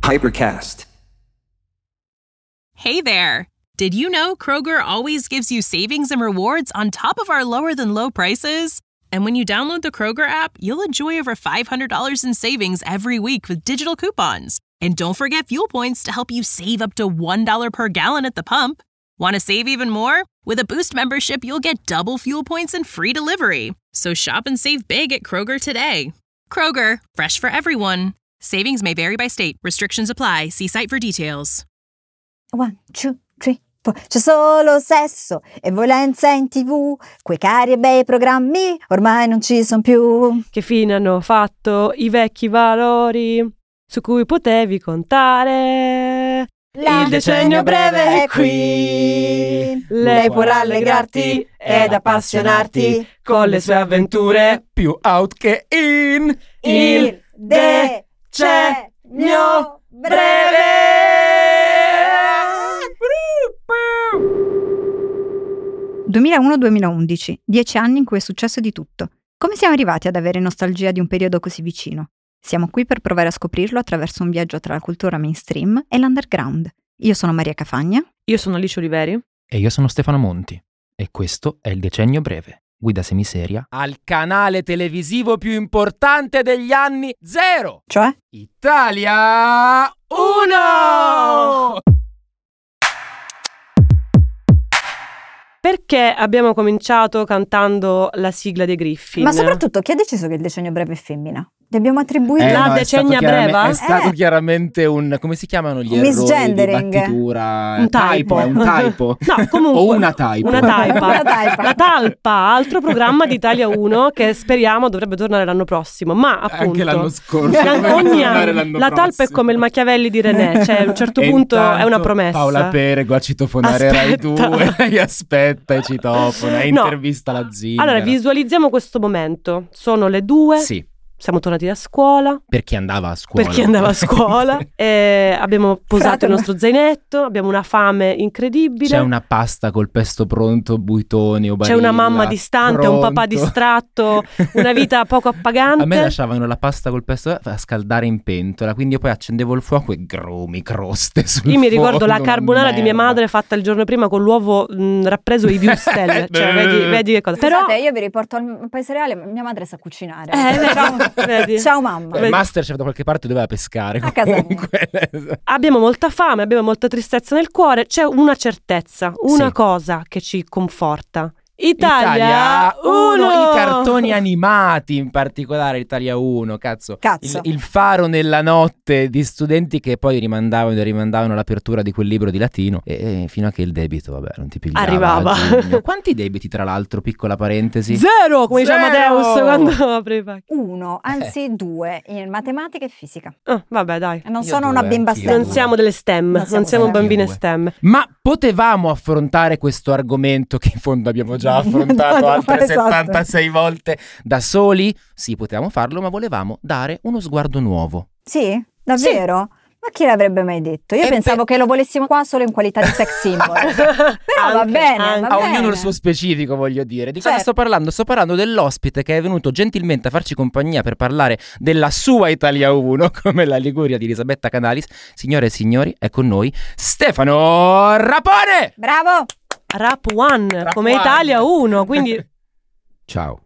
Hypercast. Hey there! Did you know Kroger always gives you savings and rewards on top of our lower-than-low prices? And when you download the Kroger app, you'll enjoy over $500 in savings every week with digital coupons. And don't forget fuel points to help you save up to $1 per gallon at the pump. Want to save even more? With a Boost membership, you'll get double fuel points and free delivery. So shop and save big at Kroger today. Kroger, fresh for everyone. Savings may vary by state. Restrictions apply. See site for details. 1, 2, 3, 4. C'è solo sesso e violenza in TV. Quei cari e bei programmi ormai non ci sono più. Che fine hanno fatto i vecchi valori su cui potevi contare? Il decennio breve è qui. Lei può rallegrarti ed appassionarti con le sue avventure più out che in. Il decennio breve. 2001-2011, 10 anni in cui è successo di tutto. Come siamo arrivati ad avere nostalgia di un periodo così vicino? Siamo qui per provare a scoprirlo attraverso un viaggio tra la cultura mainstream e l'underground. Io sono Maria Cafagna. Io sono Alice Oliveri. E io sono Stefano Monti. E questo è il Decennio Breve, guida semiseria Al canale televisivo più importante degli anni 0. Cioè? Italia 1! Perché abbiamo cominciato cantando la sigla dei Griffin? Ma soprattutto, chi ha deciso che il decennio breve è femmina? Gli abbiamo attribuito La decenia breva? È stato chiaramente un, come si chiamano gli Un errori di misgendering. battitura? Un typo. È un typo. No, comunque. O una typo. Una talpa. Una talpa. La talpa, altro programma di Italia 1 che speriamo dovrebbe tornare l'anno prossimo. Ma appunto Anche l'anno scorso. ogni anno la talpa è come il Machiavelli di René, cioè a un certo punto è una promessa. Paola Perego a citofonare Rai 2. Lei aspetta e citofona, intervista la zia. Allora visualizziamo questo momento. Sono le 2. Sì. Siamo tornati da scuola. Per chi andava a scuola. Per chi andava a scuola. E abbiamo posato il nostro zainetto. Abbiamo una fame incredibile. C'è una pasta col pesto pronto, buitoni o barilla. C'è una mamma distante, un papà distratto, una vita poco appagante. A me lasciavano la pasta col pesto a scaldare in pentola, quindi io poi accendevo il fuoco e grumi, croste sul Io mi ricordo la fondo, carbonara una di mia merda. madre fatta il giorno prima con l'uovo rappreso ai würstel. Cioè vedi che cosa. Però Però io vi riporto al paese reale, mia madre sa cucinare. vedi. Ciao mamma. Masterchef da qualche parte doveva pescare A casa mia. comunque. abbiamo molta fame, abbiamo molta tristezza nel cuore. C'è una certezza, una Sì. cosa che ci conforta. Italia 1! I cartoni animati, in particolare Italia 1, cazzo. Il faro nella notte di studenti che poi rimandavano l'apertura di quel libro di latino e fino a che il debito, vabbè, non ti pigliava. Arrivava. Quanti debiti, tra l'altro, piccola parentesi? 0, come dice Zero! Amadeus quando apre i pacchi. 1, anzi 2 in matematica e fisica. Vabbè, dai. Non Io sono due, una bimba anch'io. STEM. Non siamo delle STEM, non siamo STEM. bambine Due. STEM. Ma potevamo affrontare questo argomento che in fondo abbiamo già affrontato altre Esatto. 76 volte da soli? Sì, potevamo farlo, ma volevamo dare uno sguardo nuovo. Sì? Davvero? Ma chi l'avrebbe mai detto? Io pensavo che lo volessimo qua solo in qualità di sex symbol. Però va bene, va A bene. ognuno il suo specifico, voglio dire. Di cosa Certo. sto parlando? Sto parlando dell'ospite che è venuto gentilmente a farci compagnia per parlare della sua Italia 1, come la Liguria di Elisabetta Canalis. Signore e signori, è con noi Stefano Rapone! Bravo! Rap 1, come One. Italia 1, quindi Ciao.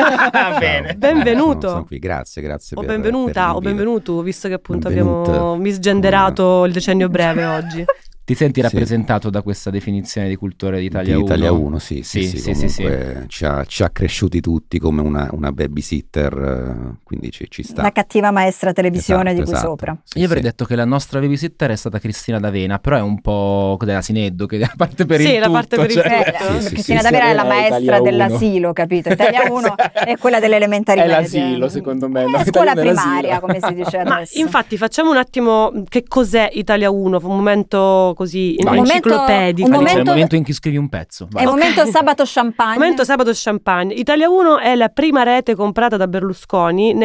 Bene. benvenuto. Sono qui, grazie O per benvenuta, o l'invito. benvenuto, visto che appunto Benvenuta. abbiamo misgenderato il decennio breve oggi. Ti senti Sì. rappresentato da questa definizione di cultore d'Italia 1? Di Italia 1, sì, Sì. comunque ci ha cresciuti tutti come una babysitter, quindi ci sta. La cattiva maestra televisione di qui Esatto. sopra. Sì, Io avrei sì. detto che la nostra babysitter è stata Cristina D'Avena, però è un po' dell'asineddo, che a parte per Sì, il la tutto. parte per il tutto. Sì, Cristina sì. D'Avena è la Italia maestra 1. dell'asilo, capito? Italia 1 è quella delle elementari È medie. l'asilo, secondo me. No, È scuola Italia 1 è l'asilo. primaria, come si dice Ma adesso. infatti facciamo un attimo che cos'è Italia 1, un momento così Vai. enciclopedico. Un C'è il momento- momento in cui scrivi un pezzo. È il momento sabato champagne. Momento sabato champagne. Italia 1 è la prima rete comprata da Berlusconi nel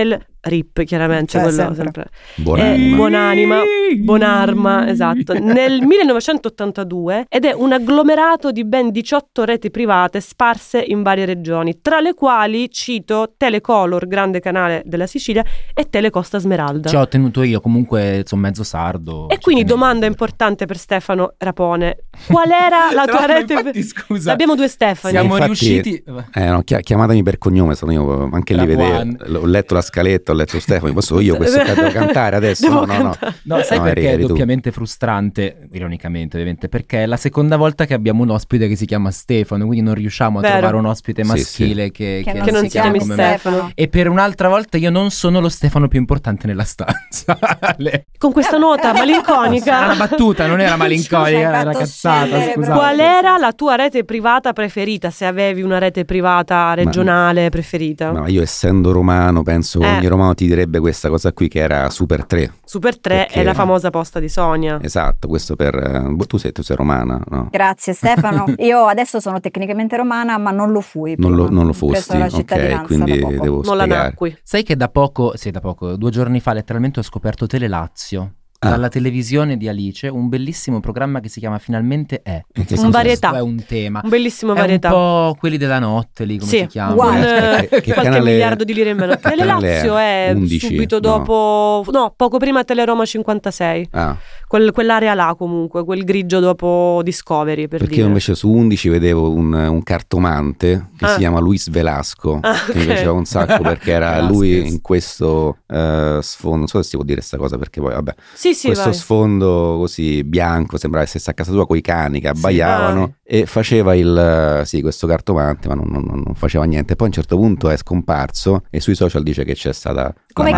RIP, chiaramente, quello sempre. Buonanima. Buonarma, esatto. Nel 1982, ed è un agglomerato di ben 18 reti private sparse in varie regioni, tra le quali cito Telecolor, grande canale della Sicilia, e Telecosta Smeralda. Ci ho ottenuto io, comunque sono mezzo sardo. E quindi domanda importante per Stefano Rapone: qual era la tua rete? Infatti, scusa, abbiamo 2 Stefani. Siamo riusciti. No, chiamatemi per cognome, sono io anche lì vedere. Ho letto la scaletta, ho letto Stefano, posso io questo devo cantare adesso? No, sai perché è doppiamente frustrante, ironicamente ovviamente, perché è la seconda volta che abbiamo un ospite che si chiama Stefano, quindi non riusciamo a trovare un ospite maschile che non si chiami Stefano. E per un'altra volta io non sono lo Stefano più importante nella stanza. Con questa nota malinconica. Era una battuta, non era malinconica, era cazzata, scusate. Qual era la tua rete privata preferita, se avevi una rete privata regionale preferita? Ma io essendo romano penso che ogni romano ti direbbe questa cosa qui, che era Super 3. Super 3 è la famosa posta di Sonia. Esatto, questo per... Tu sei romana, no? Grazie Stefano. Io adesso sono tecnicamente romana, ma non lo fui. Non lo fosti, ok, quindi devo non la spiegare. nacqui. Sai che da poco, 2 giorni fa letteralmente ho scoperto Telelazio. Dalla televisione di Alice, un bellissimo programma che si chiama Finalmente è. Un varietà. È un tema. Un bellissimo varietà. È un po' quelli della notte lì, come si chiama? Qualche miliardo di lire in meno. Telelazio è 11, subito dopo, poco prima Teleroma 56. Quell'area là comunque, quel grigio dopo Discovery, perché io invece su 11 vedevo un cartomante che si chiama Luis Velasco, che mi piaceva un sacco perché era lui in questo sfondo, non so se si può dire questa cosa perché poi vabbè. Questo sfondo così bianco, sembrava essere a casa sua coi cani che abbaiavano e faceva questo cartomante, ma non faceva niente. Poi a un certo punto è scomparso e sui social dice che c'è stata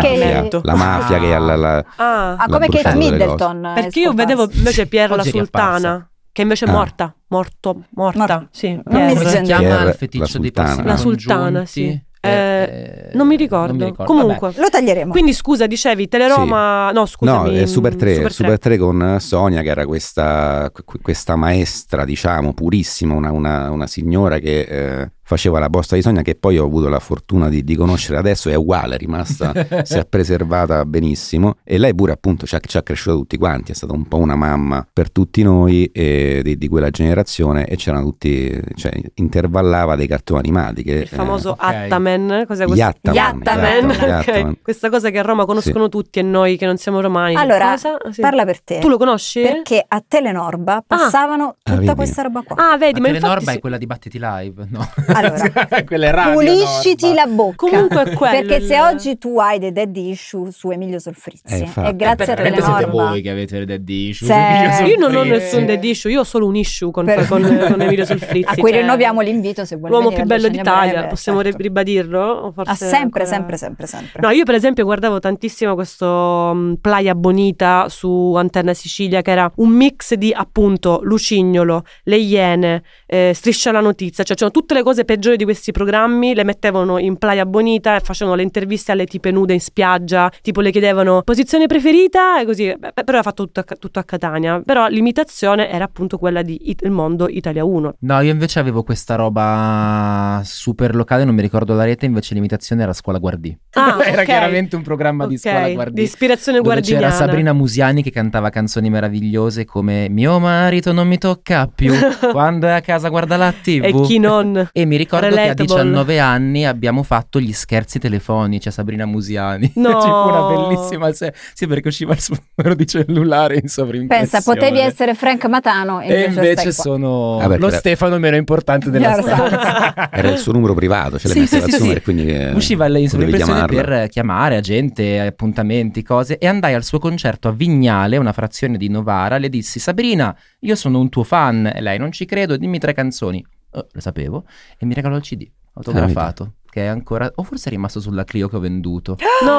la mafia che come Kate Middleton, perché io vedevo invece Pier la Sultana, che invece è morta. Sì, come si chiama il feticcio dei passi? La Sultana, sì. Non mi ricordo. Comunque lo taglieremo. Quindi scusa, dicevi Teleroma? No, scusami. No, Super 3 con Sonia, che era questa maestra, diciamo, purissima, una signora che faceva la posta di Sonia, che poi ho avuto la fortuna di conoscere adesso, è uguale, è rimasta, si è preservata benissimo, e lei pure appunto ci ha cresciuto tutti quanti, è stata un po' una mamma per tutti noi di quella generazione, e c'erano tutti, cioè intervallava dei cartoni animati che, il famoso Attamen, cos'è questo? Yattaman. Okay. Questa cosa che a Roma conoscono tutti e noi che non siamo romani. Allora, parla per te. Tu lo conosci? Perché a Telenorba passavano tutta questa roba qua. Vedi, ma Telenorba è quella di Battiti Live, no? Allora, pulisciti la bocca. Comunque è quello. Perché se oggi tu hai dei daddy issue su Emilio Solfrizzi, è grazie a Telenorba. Siete voi che avete dei daddy issue. Io non ho nessun daddy issue, io ho solo un issue con Emilio Solfrizzi. A cui rinnoviamo l'invito, se vuole l'uomo venire più bello d'Italia, breve, possiamo ribadirlo? Sempre. No, io per esempio guardavo tantissimo questo Playa Bonita su Antenna Sicilia, che era un mix di appunto Lucignolo, Le Iene, Striscia la Notizia, cioè c'erano tutte le cose peggiori di questi programmi, le mettevano in Playa Bonita e facevano le interviste alle tipe nude in spiaggia, tipo le chiedevano posizione preferita e così. Però era fatto tutto a Catania, però l'imitazione era appunto quella di Il Mondo Italia 1. No, io invece avevo questa roba super locale, non mi ricordo la rete, invece l'imitazione era Scuola Guardì. Era chiaramente un programma di Scuola Guardì, di ispirazione guardiniana. C'era Sabrina Musiani che cantava canzoni meravigliose come Mio marito non mi tocca più, quando è a casa guarda la TV. E chi non? E mi ricordo che a 19 anni abbiamo fatto gli scherzi telefonici a Sabrina Musiani. No. Ci fu una bellissima sì, perché usciva il suo numero di cellulare in sovrimpressione. Pensa, potevi essere Frank Matano e invece sono lo Stefano meno importante della stanza. Era il suo numero privato, cioè le metteva quindi usciva in sovrimpressione per chiamare gente, appuntamenti, cose, e andai al suo concerto a Vignale, una frazione di Novara. Le dissi: Sabrina, io sono un tuo fan. E lei: non ci credo, dimmi 3 canzoni. Lo sapevo, e mi regalò il CD autografato, che è ancora, o forse è rimasto sulla Clio che ho venduto.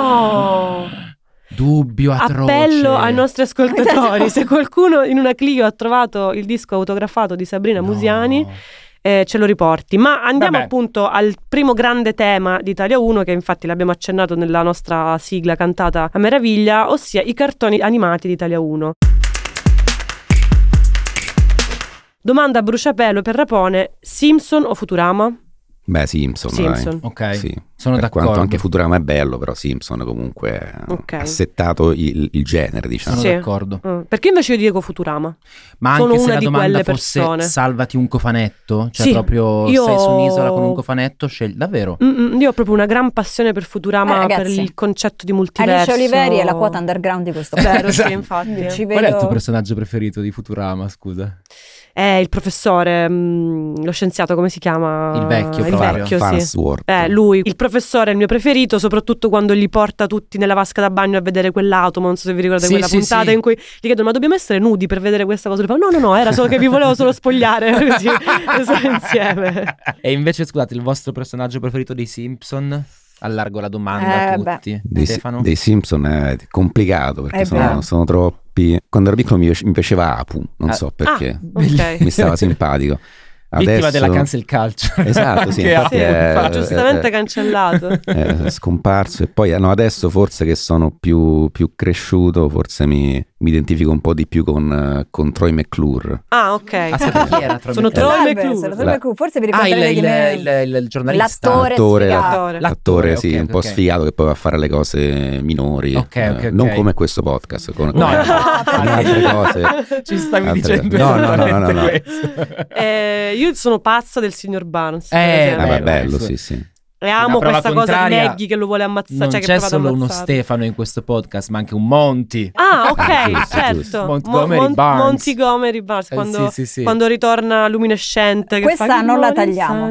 No! Dubbio atroce. Appello ai nostri ascoltatori: se qualcuno in una Clio ha trovato il disco autografato di Sabrina Musiani, ce lo riporti. Ma andiamo appunto al primo grande tema di Italia 1, che infatti l'abbiamo accennato nella nostra sigla cantata a meraviglia, ossia i cartoni animati di Italia 1. Domanda a bruciapelo per Rapone: Simpson o Futurama? Beh, Simpson. Ok, sì. Sono d'accordo. Quanto anche Futurama è bello, però Simpson comunque ha settato il genere, diciamo. Sono d'accordo. Perché invece io dico Futurama? Ma anche sono se una la di domanda quelle fosse persone. salvati un cofanetto, cioè sì, proprio sei su un'isola con un cofanetto, scegli davvero? Io ho proprio una gran passione per Futurama, ragazzi, per il concetto di multiverso. Alice Oliveri è la quota underground di questo Vero, sì, infatti. Qual è il tuo personaggio preferito di Futurama, scusa? È il professore, lo scienziato, come si chiama? Il vecchio, sì. Lui, il professore è il mio preferito, soprattutto quando li porta tutti nella vasca da bagno a vedere quell'atomo. Non so se vi ricordate quella puntata in cui gli chiedono: ma dobbiamo essere nudi per vedere questa cosa? Lui fa, no, era solo che vi volevo solo spogliare, così insieme. E invece, scusate, il vostro personaggio preferito dei Simpson? Allargo la domanda a tutti. Stefano? Dei Simpson è complicato perché sono troppi. Quando ero piccolo mi piaceva Apu, non so perché. Okay. Mi stava simpatico. Vittima della cancel culture. Esatto, sì, infatti è giustamente cancellato. È scomparso. E poi adesso forse che sono più cresciuto, forse mi identifico un po' di più con Troy McClure. Ah, ok. Aspetta, chi era Troy Sono McClure? Troy McClure. Forse vi ricordate il giornalista. L'attore, sì, un po' sfigato che poi va a fare le cose minori. Non come questo podcast, con altre cose. Ci stavi dicendo no. Io sono pazza del signor Barnes. Bello, sì. E amo questa cosa di Maggie che lo vuole ammazzare. Non c'è solo uno Stefano in questo podcast, ma anche un Monty. Ah, ok, certo. Montgomery Barnes quando ritorna luminescente. Questa non la tagliamo.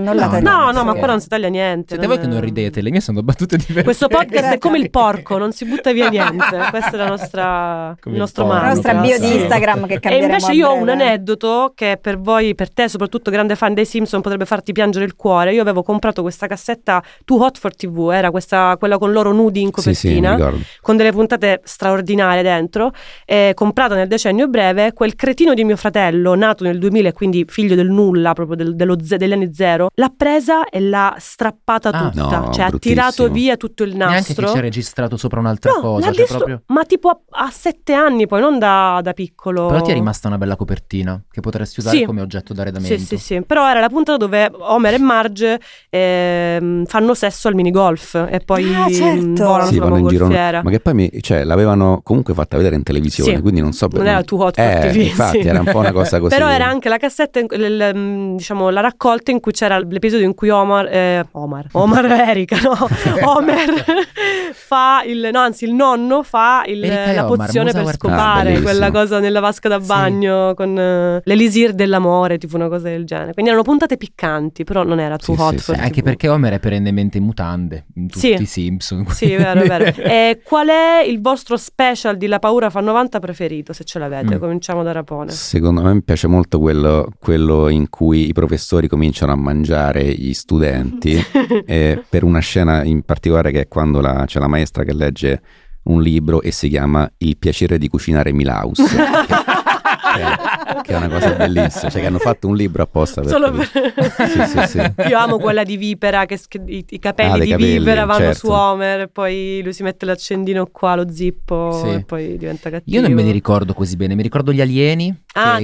No, ma qua non si taglia niente. Siete voi che non ridete, le mie sono battute diverse. Questo podcast è come il porco, non si butta via niente. Questa è la nostra la nostra bio di Instagram che cambieremo. E invece io ho un aneddoto che per voi, per te soprattutto grande fan dei Simpson, potrebbe farti piangere il cuore. Io avevo comprato questa cassetta Too Hot for TV, era quella con loro nudi in copertina, con delle puntate straordinarie dentro, comprata nel decennio breve. Quel cretino di mio fratello, nato nel 2000 e quindi figlio del nulla, proprio degli anni zero, l'ha presa e l'ha strappata tutta, cioè ha tirato via tutto il nastro. Neanche che ci ha registrato sopra un'altra cosa, proprio... ma tipo a 7 anni poi, non da piccolo. Però ti è rimasta una bella copertina che potresti usare come oggetto d'arredamento. Sì, però era la puntata dove Homer e Marge fanno sesso al minigolf e poi volano sulla mongolfiera. Ma che poi l'avevano comunque fatta vedere in televisione, quindi non so non era Too Hot for TV, infatti era un po' una cosa così. Però era anche la cassetta, diciamo la raccolta in cui c'era l'episodio in cui Homer e Erika, Homer fa il nonno fa la pozione per scopare quella cosa nella vasca da bagno con l'elisir dell'amore, tipo una cosa del genere. Quindi erano puntate piccanti, però non era Too Hot for TV. Anche perché Homer è perennemente in mutande in tutti i Simpson. Sì, vero. Qual è il vostro special di La paura fa 90 preferito, se ce l'avete? Cominciamo da Rapone. Secondo me mi piace molto quello in cui i professori cominciano a mangiare gli studenti per una scena in particolare che è quando c'è la maestra che legge un libro e si chiama Il piacere di cucinare Milhouse. Che è una cosa bellissima, cioè che hanno fatto un libro apposta per sì. Io amo quella di Vipera che i capelli di Vipera vanno su Homer e poi lui si mette l'accendino qua, lo zippo e poi diventa cattivo. Io non me li ricordo così bene, mi ricordo gli alieni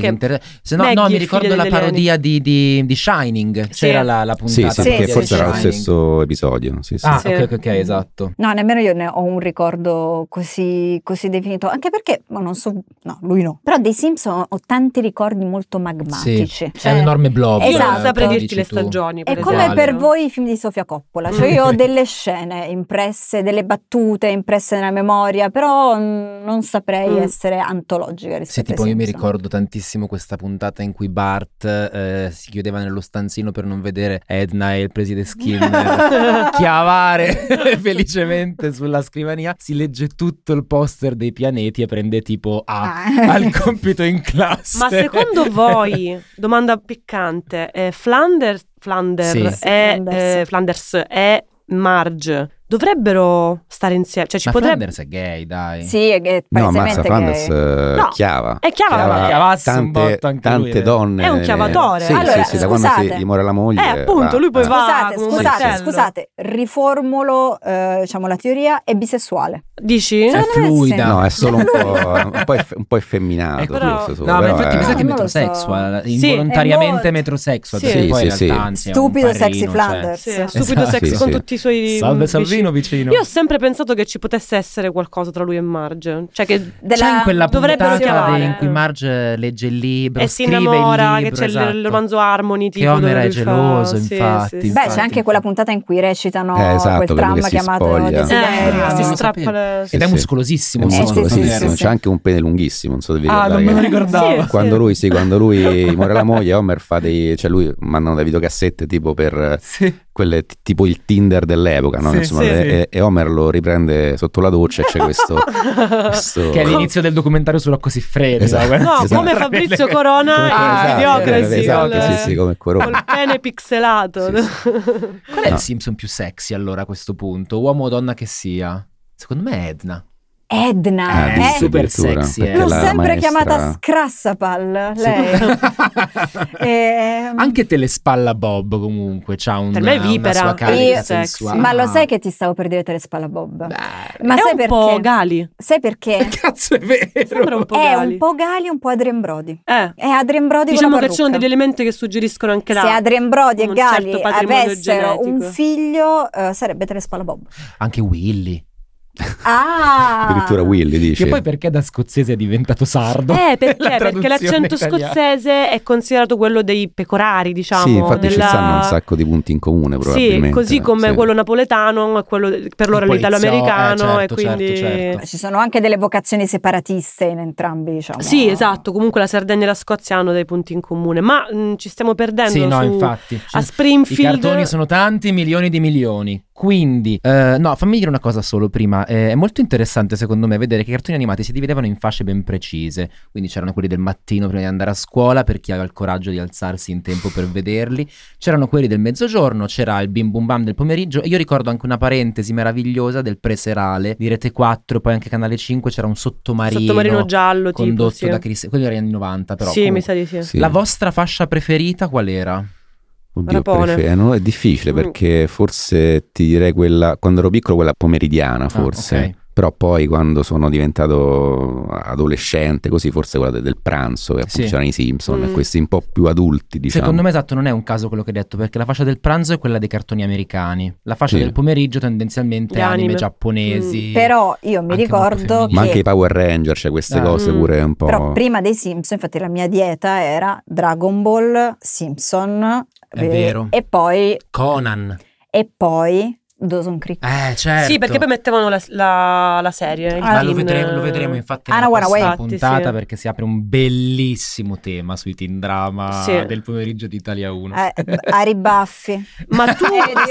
mi ricordo la parodia di Shining, c'era la puntata perché forse era lo stesso episodio. Ok, esatto. No, nemmeno io ne ho un ricordo così definito, anche perché non so, no, lui no, però dei Simpson ho tanti ricordi molto magmatici. È un enorme blob. Io non saprei dirti le stagioni. È come per voi i film di Sofia Coppola, cioè io ho delle scene impresse, delle battute impresse nella memoria, però non saprei essere antologica rispetto tipo io mi ricordo tantissimo questa puntata in cui Bart si chiudeva nello stanzino per non vedere Edna e il preside Skinner chiavare felicemente sulla scrivania, si legge tutto il poster dei pianeti e prende tipo al compito in classe. Ma secondo voi, domanda piccante, Flanders e Marge dovrebbero stare insieme. Cioè, ci ma potrebbe... Flanders è gay, dai. Sì, è No, ammazza, palesemente Flanders gay. chiava. È chiavasse un botto anche lui, tante donne. È un chiavatore. Sì, Allora, sì, da quando gli muore la moglie. appunto, lui poi va come un martello. Scusate, riformulo diciamo la teoria, è bisessuale. Dici? È fluida. No, è solo un po' effeminato. Però... forse solo, No, ma però infatti mi sa che è non lo metrosexual, so. involontariamente È metrosexual. Sì. Perché poi in Sì, realtà sì. anzi è un Stupido parrino, sexy Flanders. Sì, stupido Esatto. sexy con tutti i suoi Salve Salvino vicino. Io ho sempre pensato che ci potesse essere qualcosa tra lui e Marge. Cioè che c'è in quella dovrebbero puntata chiamare in cui Marge legge il libro, e si scrive innamora, il libro, che c'è esatto. il romanzo Harmony tipo, che Homer dove è lui geloso, fa... infatti. Sì, Beh, c'è anche quella puntata in cui recitano esatto, quel quello che dramma si chiamato spoglia. Desiderio. si lo strappa sapevo. le... Ed è Sì. muscolosissimo. È sì, muscolosissimo, sì. c'è anche un pene lunghissimo, non so se vi Ah, non ricordate me lo che- ricordavo. Sì. quando lui muore la moglie, Homer fa cioè lui mandano delle videocassette tipo per quelle tipo il Tinder dell'epoca, no? Sì, Insomma, sì, e Homer lo riprende sotto la doccia e c'è questo Che è l'inizio del documentario su Rocco Siffredi. Esatto. No, Esatto. come Fabrizio Corona Come- in Idiocracy, esatto, col- sì, come Corona. col pene pixelato. Qual è il Simpson più sexy allora a questo punto? Uomo o donna che sia? Secondo me è Edna. Edna, dici super addirittura, sexy, perché l'ho la sempre maestra- chiamata Scrassapal, lei. Anche Telespalla Bob comunque c'ha Per me è vipera. una sua carica Io- sensuale. Ma lo sai che ti stavo per dire Telespalla Bob? Ma È sai un perché? po' Gali. Sai perché? Cazzo è vero. Sembra un po' È Gali. un po' Gali, un po' Adrien Brody. È Adrien Brody Diciamo con la che ci sono parrucca. degli elementi che suggeriscono anche là. Se Adrien Brody e un Gali certo patrimonio avessero un genetico. figlio, sarebbe Telespalla Bob. Anche Willy. Ah! Addirittura Willy dice. Che poi perché da scozzese è diventato sardo? Perché? La Perché l'accento traduzione italiana. scozzese è considerato quello dei pecorari, diciamo. Sì, infatti ci della- stanno un sacco di punti in comune probabilmente. Sì, così come Sì. quello napoletano è quello per loro Il l'italo-americano polizio, e quindi... certo. Ci sono anche delle vocazioni separatiste in entrambi, diciamo. Sì, esatto, comunque la Sardegna e la Scozia hanno dei punti in comune, ma ci stiamo perdendo Sì, no, su... infatti. a I Springfield. cartoni sono tanti, milioni di milioni. Quindi, no, fammi dire una cosa solo prima. È molto interessante secondo me vedere che i cartoni animati si dividevano in fasce ben precise. Quindi c'erano quelli del mattino prima di andare a scuola per chi aveva il coraggio di alzarsi in tempo per vederli. C'erano quelli del mezzogiorno, c'era il Bim Bum Bam del pomeriggio. E io ricordo anche una parentesi meravigliosa del preserale di Rete 4, poi anche Canale 5 c'era un sottomarino giallo condotto tipo, sì. da Cristian. Quello era negli anni 90 però. Sì, mi comunque. sa di sì. Sì. La vostra fascia preferita qual era? Oddio, Rapone. no, è difficile perché forse ti direi quella, quando ero piccolo, quella pomeridiana forse. ok. Però poi quando sono diventato adolescente, così forse quella del pranzo, che appunto Sì. c'erano i Simpson, questi un po' più adulti, diciamo. Secondo me esatto, non è un caso quello che hai detto, perché la fascia del pranzo è quella dei cartoni americani, la fascia Sì. del pomeriggio tendenzialmente Gli è anime anime. giapponesi. Però io mi Anche ricordo molto femminili. Ma che anche i Power Ranger, cioè queste cose pure un po'. però prima dei Simpson, infatti la mia dieta era Dragon Ball, Simpson È vero. e poi Conan. Dawson Creek. Certo. Sì, perché poi mettevano la serie. il Ma lo teen, vedremo infatti Anna nella Wanna prossima Way. puntata, Infatti, sì. perché si apre un bellissimo tema sui teen drama Sì. del pomeriggio di Italia 1. Ari Baffi. Ma tu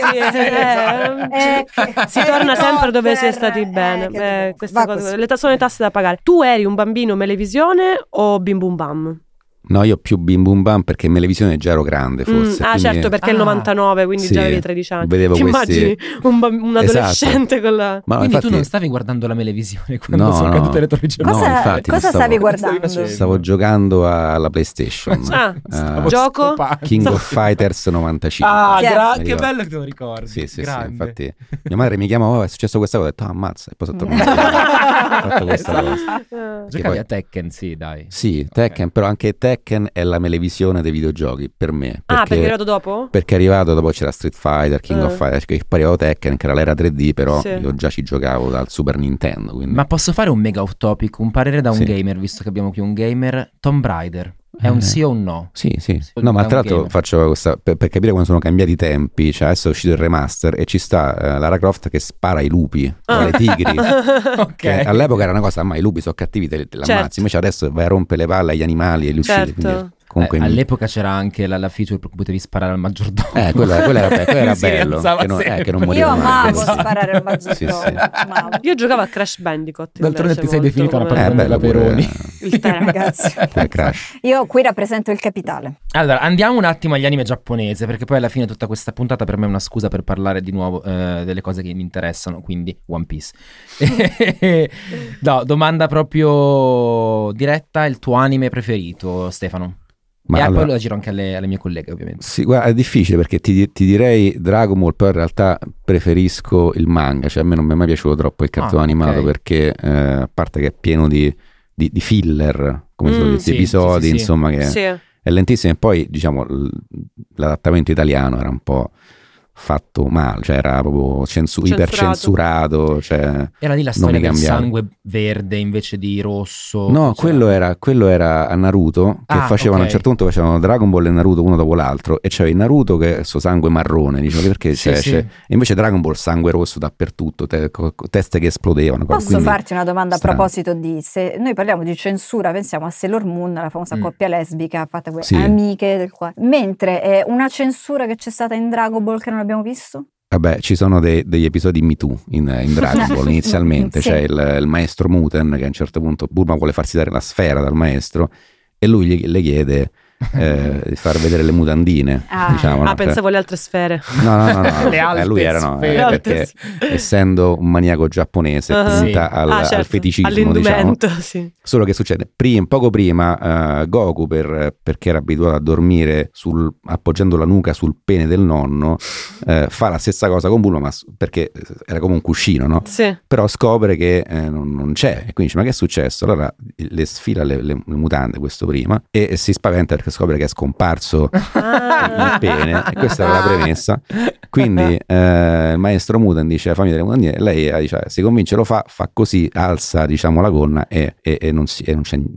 si torna sempre dove si è stati bene. Queste cose, sono le tasse da pagare. Tu eri un bambino Melevisione o Bim Bum Bam? No, io più Bim Bum Bam perché Melevisione già ero grande forse. Ah, quindi- certo, perché è il 99, quindi Sì, già avevi 13 anni. vedevo Ti questi- immagini un adolescente con la... Ma Quindi infatti, tu non stavi guardando la Melevisione quando No, sono no. cadute le torri gemelle? No, Cosa, infatti, cosa stavo- stavi Stavi guardando? facendo? stavo giocando alla PlayStation. Ah, gioco? King of Fighters 95. Ah, Chi è? che Ricordo. bello che te lo ricordi. Sì, sì, Grande. infatti mia madre mi chiama, è successo questa cosa, ho detto, ammazza, e poi sono tornato. Ho fatto questa cosa. Giocavi poi- a Tekken, sì, dai. Sì, Tekken, però anche Tekken è la Melevisione dei videogiochi per me. perché è arrivato dopo? Perché è arrivato dopo, c'era Street Fighter, King of Fighters, che poi arrivavo Tekken, che era l'era 3D, però Sì. io già ci giocavo dal Super Nintendo. Quindi. Ma posso fare un mega off topic, un parere da un Sì. gamer, visto che abbiamo qui un gamer? Tomb Raider. È un sì o un no? Sì, sì. Sì, No, ma da tra un l'altro gamer. faccio questa per capire come sono cambiati i tempi. Cioè, adesso è uscito il remaster e ci sta Lara Croft che spara ai lupi, alle tigri. Ok. Che all'epoca era una cosa, ma i lupi sono cattivi, te l'ammazzi. Certo. Invece adesso vai a rompere le palle agli animali e li uccidi. Certo. Quindi comunque all'epoca c'era anche la feature per cui potevi sparare al maggiordomo. Quella era bello, che non moriva. Io amavo sparare al maggiordomo. Sì. Io giocavo a Crash Bandicoot. D'altronde ti sei definita una padrona della Peroni. Il te, ragazzi. Crash. Io qui rappresento il capitale. Allora, andiamo un attimo agli anime giapponese, perché poi alla fine tutta questa puntata per me è una scusa per parlare di nuovo delle cose che mi interessano, quindi One Piece. No, domanda proprio diretta, il tuo anime preferito, Stefano? E allora, poi lo giro anche alle mie colleghe, ovviamente. Sì, guarda, è difficile perché ti direi Dragon Ball, però in realtà preferisco il manga, cioè a me non mi è mai piaciuto troppo il cartone animato, perché a parte che è pieno di filler, come si dice, di episodi, insomma, che è lentissimo, e poi diciamo l'adattamento italiano era un po' fatto male, cioè era proprio ipercensurato, cioè era lì la storia del sangue verde invece di rosso. No, quello era a Naruto, che facevano a un certo punto facevano Dragon Ball e Naruto uno dopo l'altro, e c'era il Naruto che è il suo sangue marrone, dicevo, perché e invece Dragon Ball sangue rosso dappertutto, teste che esplodevano. Posso farti una domanda a proposito di, se noi parliamo di censura, pensiamo a Sailor Moon, la famosa coppia lesbica fatta amiche del qua, mentre una censura che c'è stata in Dragon Ball che non abbiamo visto? Vabbè, ci sono degli episodi Me Too in Dragon Ball inizialmente. C'è il maestro Muten che a un certo punto Bulma vuole farsi dare la sfera dal maestro e lui le chiede di far vedere le mutandine, diciamo, no? Pensavo alle altre sfere. No. Le alte lui era perché essendo un maniaco giapponese punta al feticismo, diciamo. Sì. Solo che succede poco prima Goku perché era abituato a dormire appoggiando la nuca sul pene del nonno, fa la stessa cosa con Bulma, ma perché era come un cuscino, no? Sì. Però scopre che non c'è, e quindi dice: ma che è successo? Allora le sfila le mutande, questo prima, e si spaventa perché scopre che è scomparso il pene, e questa era la premessa. Quindi il maestro Muten dice: fammi delle mutandine, e lei dice, si convince, lo fa così, alza diciamo la gonna e non ci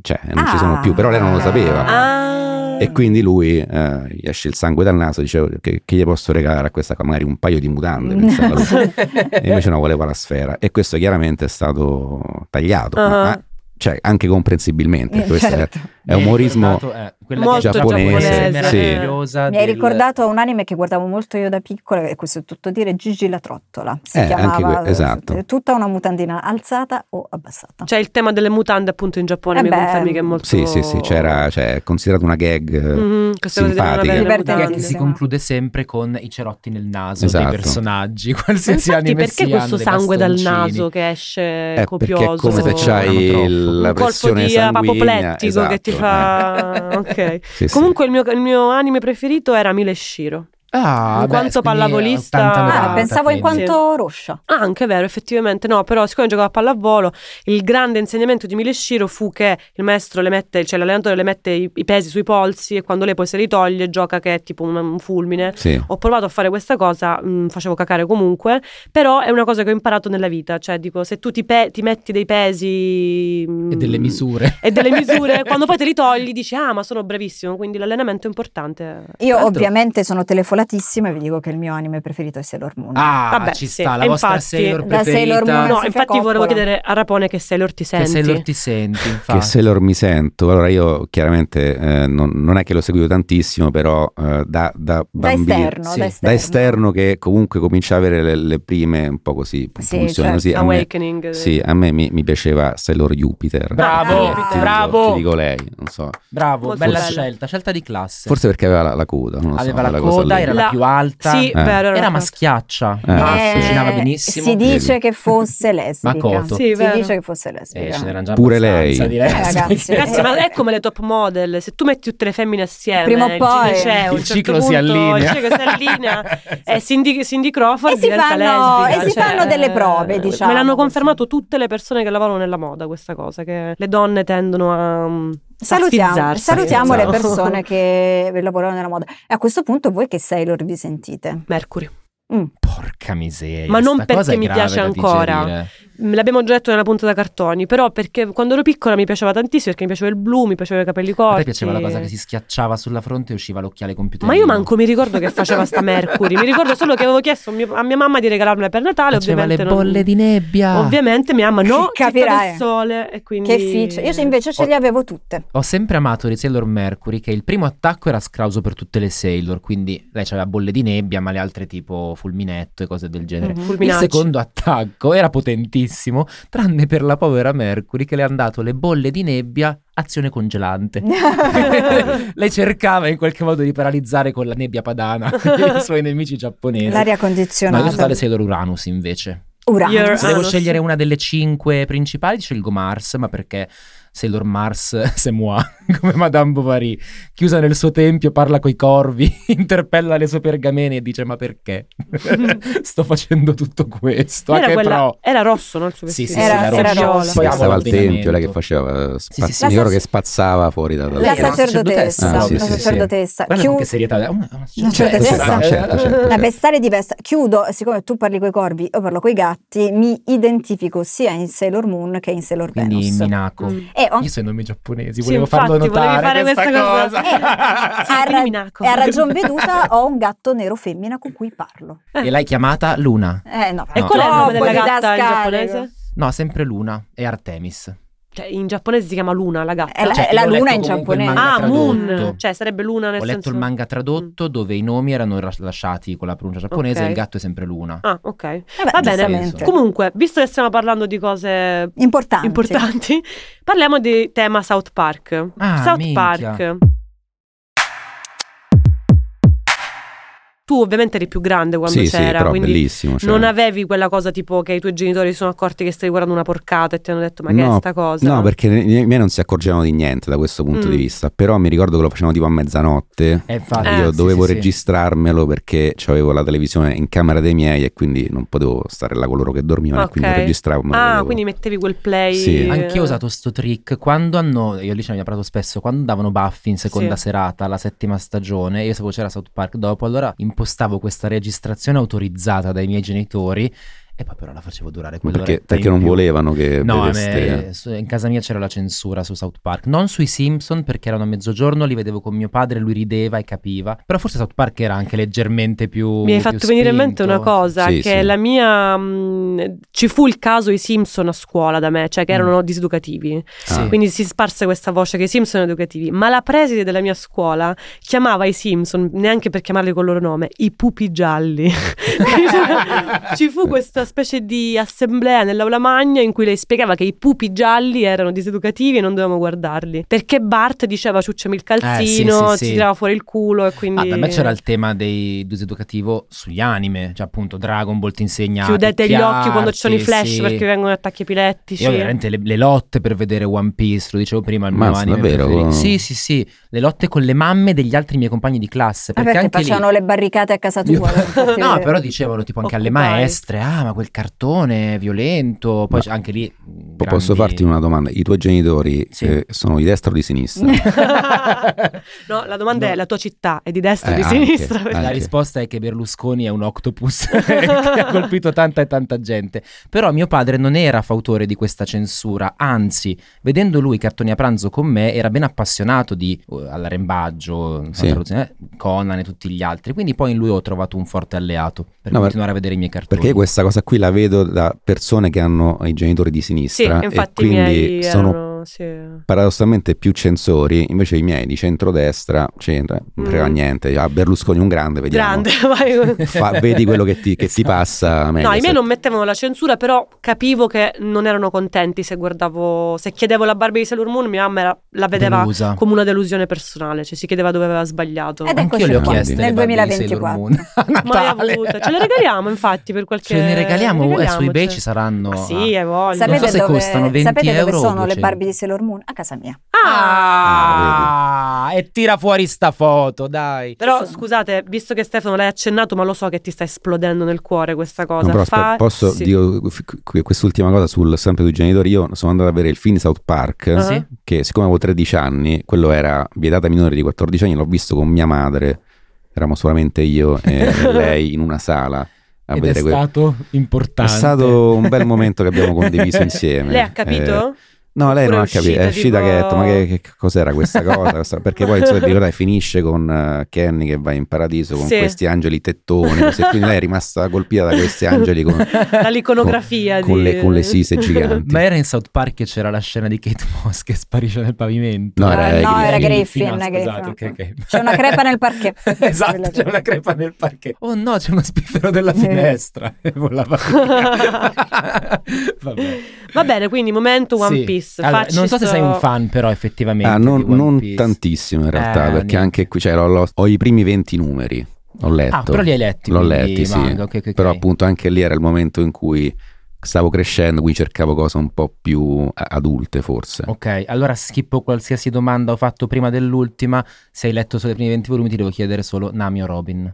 sono più, però lei non lo sapeva. E quindi lui gli esce il sangue dal naso, dice che gli posso regalare a questa qua, magari un paio di mutande, pensava lui. E invece no, voleva la sfera, e questo chiaramente è stato tagliato, ma cioè anche comprensibilmente, questo è umorismo molto giapponese, meravigliosa. Mi hai ricordato un anime che guardavo molto io da piccola, e questo è tutto dire, Gigi la trottola, si chiamava, esatto. Tutta una mutandina alzata o abbassata. C'è il tema delle mutande appunto in Giappone, mi confermi che è molto... Sì, c'era, cioè, è considerato una gag simpatica, che si conclude sempre con i cerotti nel naso dei personaggi, qualsiasi anime perché questo sangue dal naso che esce copioso? Perché è come se c'hai la pressione colpo di apoplettico che ti fa... Ok. Comunque il mio anime preferito era Mila e Shiro. In quanto pallavolista, pensavo in quanto Roscia. Anche vero, effettivamente. No, però siccome giocavo a pallavolo, il grande insegnamento di Mila e Shiro fu che il maestro l'allenatore le mette i pesi sui polsi, e quando lei poi se li toglie gioca che è tipo un fulmine. Ho provato a fare questa cosa, facevo cacare comunque, però è una cosa che ho imparato nella vita, cioè dico, se tu ti metti dei pesi e delle misure quando poi te li togli dici ma sono bravissimo, quindi l'allenamento è importante. Io ovviamente sono telefonatissima e vi dico che il mio anime preferito è Sailor Moon. Vabbè, ci sta, la vostra Sailor preferita. Sailor Moon, no, infatti volevo chiedere a Rapone che Sailor ti senti. Che Sailor ti senti, infatti. Che Sailor mi sento. Allora io chiaramente non è che lo seguivo tantissimo, però da bambino, da esterno che comunque comincia a avere le prime un po' così funzioni, certo. Awakening. A me mi piaceva Sailor Jupiter. Bravo. Ti dico lei, non so. Bravo, bella scelta di classe. Forse perché aveva la coda, non lo so. Aveva la coda, era la più alta. Sì, vero, era maschiaccia. Cucinava benissimo. Si dice che fosse lesbica. Makoto. Si dice che fosse lesbica. Ce n'era già pure lei. Ragazzi, ma è come le top model. Se tu metti tutte le femmine assieme, prima o poi il ciclo si allinea. E Cindy Crawford diventa lesbica. E si fanno delle prove, diciamo. Me l'hanno confermato tutte le persone che lavorano nella moda, questa cosa, che le donne tendono a... Salutiamo le persone che lavorano nella moda. E a questo punto voi che Sailor vi sentite? Mercury. Porca miseria. Ma non perché mi piace ancora. l'abbiamo già detto nella puntata cartoni, però perché quando ero piccola mi piaceva tantissimo, perché mi piaceva il blu, mi piaceva i capelli corti. A te piaceva la cosa che si schiacciava sulla fronte e usciva l'occhiale computerino? Ma io manco mi ricordo che faceva sta Mercury, mi ricordo solo che avevo chiesto a mia mamma di regalarmela per Natale. Faceva ovviamente le bolle di nebbia. Ovviamente mia mamma no, capirai del sole, e quindi... Che feature. Io invece ce le avevo tutte. Ho sempre amato di Sailor Mercury, che il primo attacco era scrauso per tutte le Sailor, quindi lei aveva bolle di nebbia, ma le altre tipo fulminetto e cose del genere. Il secondo attacco era potentissimo, tranne per la povera Mercury che le hanno dato le bolle di nebbia azione congelante. Lei cercava in qualche modo di paralizzare con la nebbia padana i suoi nemici giapponesi. L'aria condizionata. Ma io sono stata Sailor Uranus invece. Uranus. Se devo scegliere una delle 5 principali, scelgo Mars, ma perché Sailor Mars c'est moi, come Madame Bovary, chiusa nel suo tempio, parla coi corvi, interpella le sue pergamene e dice: ma perché sto facendo tutto questo? Era rosso, no? Il suo vestito. Sì, era rosso. Poi stava al tempio, lei che faceva mi ricordo che spazzava fuori la sacerdotessa. La sacerdotessa. Che serietà. La Vestale di Vesta. Chiudo, siccome tu parli coi corvi, io parlo coi gatti, mi identifico sia in Sailor Moon che in Sailor Venus. Quindi in Minako. Io sono nomi giapponesi, volevo infatti, farlo notare questa cosa. A ragion veduta ho un gatto nero femmina con cui parlo. E l'hai chiamata Luna? No. E qual è il nome della gatta in giapponese? No, sempre Luna, è Artemis. Cioè in giapponese si chiama Luna la gatta. La Luna in giapponese. Moon. Cioè sarebbe Luna nel senso. Ho letto il manga tradotto dove i nomi erano lasciati con la pronuncia giapponese, e il gatto è sempre Luna. Ah, ok. Va bene. Comunque, visto che stiamo parlando di cose importanti, parliamo di tema South Park. Park. Tu ovviamente eri più grande quando c'era, però quindi bellissimo, non avevi quella cosa tipo che i tuoi genitori si sono accorti che stavi guardando una porcata e ti hanno detto: ma che è sta cosa? No, perché i miei non si accorgevano di niente da questo punto di vista, però mi ricordo che lo facevano tipo a mezzanotte. Io dovevo registrarmelo perché avevo la televisione in camera dei miei e quindi non potevo stare là con loro che dormivano, e quindi registravo. Quindi mettevi quel play. Sì. Anch'io ho usato sto trick quando io lì ce ne ho parlato spesso, quando davano Buffy in seconda serata, la 7ª stagione, io sapevo c'era South Park dopo, allora impostavo questa registrazione autorizzata dai miei genitori e poi però la facevo durare quell'ora. Perché non volevano che in casa mia c'era la censura su South Park, non sui Simpson perché erano a mezzogiorno, li vedevo con mio padre, lui rideva e capiva, però forse South Park era anche leggermente più. Mi hai fatto venire in mente una cosa, la mia ci fu il caso i Simpson a scuola da me, cioè che erano diseducativi, quindi si sparse questa voce che i Simpson erano educativi, ma la preside della mia scuola chiamava i Simpson, neanche per chiamarli col loro nome, i pupi gialli. Ci fu questa specie di assemblea nell'aula magna in cui lei spiegava che i pupi gialli erano diseducativi e non dovevamo guardarli perché Bart diceva ciucciami il calzino, si tirava fuori il culo e quindi da me c'era il tema dei diseducativo sugli anime, cioè appunto Dragon Ball ti insegna chiudete gli occhi quando ci sono i flash perché vengono attacchi epilettici. Io veramente le lotte per vedere One Piece, lo dicevo prima, il mio anime preferito. Sì, le lotte con le mamme degli altri miei compagni di classe perché anche facevano le barricate a casa tua. No, però dicevano tipo anche alle maestre: ma quel cartone violento. Poi anche lì posso farti una domanda? I tuoi genitori sono di destra o di sinistra? No, la domanda è: la tua città è di destra o di sinistra? La risposta è che Berlusconi è un octopus che ha colpito tanta e tanta gente. Però mio padre non era fautore di questa censura, anzi, vedendo lui cartoni a pranzo con me era ben appassionato di all'arrembaggio, Conan e tutti gli altri, quindi poi in lui ho trovato un forte alleato per continuare a vedere i miei cartoni. Perché questa cosa qui la vedo da persone che hanno i genitori di sinistra, e quindi sono paradossalmente più censori, invece i miei di centrodestra non frega niente. Berlusconi un grande, vediamo. Vedi quello che ti passa. No, i miei non mettevano la censura, però capivo che non erano contenti se chiedevo la Barbie di Sailor Moon, mia mamma la vedeva come una delusione personale, cioè si chiedeva dove aveva sbagliato. Ed ecco, le ho chieste nel 2024 mai avute. Ce le regaliamo infatti per qualche. Ce ne regaliamo su eBay, ci saranno. Sì, è voglia. Non so se costano 20 sapete euro. Dove sono le Barbie di Sailor Moon? A casa mia. E tira fuori sta foto, dai. Però scusate, visto che Stefano l'hai accennato, ma lo so che ti sta esplodendo nel cuore questa cosa. No, però posso dire quest'ultima cosa sempre sui genitori. Io sono andato a vedere il film di South Park, che siccome avevo 13 anni, quello era vietato ai minori di 14 anni, l'ho visto con mia madre, eravamo solamente io e lei in una sala. a Ed vedere è stato importante. È stato un bel momento che abbiamo condiviso insieme. Lei ha capito? No, lei non ha capito, è uscita tipo... che ha detto, ma che cos'era questa cosa? Perché poi ricordate, finisce con Kenny che va in paradiso con questi angeli tettoni, quindi lei è rimasta colpita da questi angeli dall'iconografia con le sise giganti. Ma era in South Park che c'era la scena di Kate Moss che sparisce nel pavimento? No, era Griffin. Okay. C'è una crepa nel parquet. Esatto, c'è una crepa nel parquet. Oh no, c'è uno spiffero della finestra. Va bene, quindi momento One Piece. Allora, non so se sei un fan però effettivamente non tantissimo in realtà, perché anche qui ho i primi 20 numeri, ho letto. Però li hai letti? L'ho letti, sì. Okay. Però appunto anche lì era il momento in cui stavo crescendo, quindi cercavo cose un po' più adulte forse. Ok, allora schippo qualsiasi domanda ho fatto prima dell'ultima. Se hai letto solo i primi 20 volumi ti devo chiedere solo Nami o Robin?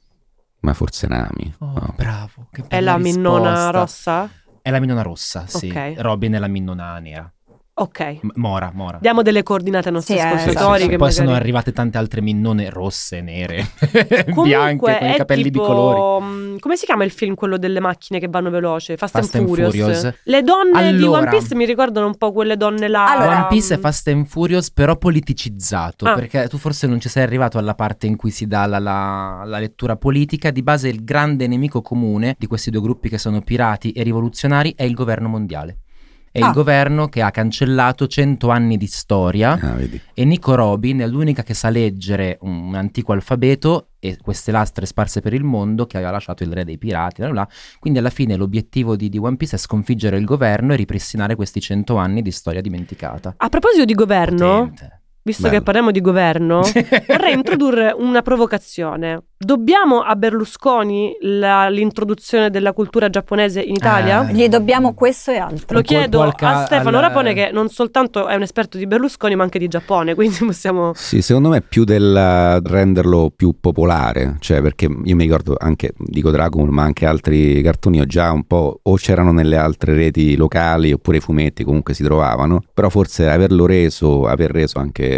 Ma forse Nami. Oh, bravo. Che è la minnona rossa? È la minnona rossa, sì. Okay. Robin è la minnona nera. Ok. Mora. Diamo delle coordinate ai nostri ascoltatori. Sì. Che poi magari... sono arrivate tante altre minnone rosse, nere, comunque bianche, con i capelli tipo, bicolori. Come si chiama il film quello delle macchine che vanno veloce? Fast and Furious. Le donne di One Piece mi ricordano un po' quelle donne là. One Piece è Fast and Furious però politicizzato, perché tu forse non ci sei arrivato alla parte in cui si dà la lettura politica. Di base il grande nemico comune di questi due gruppi che sono pirati e rivoluzionari è il governo mondiale. È il governo che ha cancellato 100 anni di storia e Nico Robin è l'unica che sa leggere un antico alfabeto e queste lastre sparse per il mondo che aveva lasciato il re dei pirati, quindi alla fine l'obiettivo di One Piece è sconfiggere il governo e ripristinare questi 100 anni di storia dimenticata. A proposito di governo, potente. Visto che parliamo di governo, vorrei introdurre una provocazione. Dobbiamo a Berlusconi l'introduzione della cultura giapponese in Italia? Gli dobbiamo questo e altro. Lo chiedo a Stefano Rapone, che non soltanto è un esperto di Berlusconi ma anche di Giappone, quindi possiamo... Sì, secondo me più del renderlo più popolare, cioè perché io mi ricordo anche, dico Dragon Ball, ma anche altri cartoni già un po' o c'erano nelle altre reti locali oppure i fumetti comunque si trovavano, però forse aver reso anche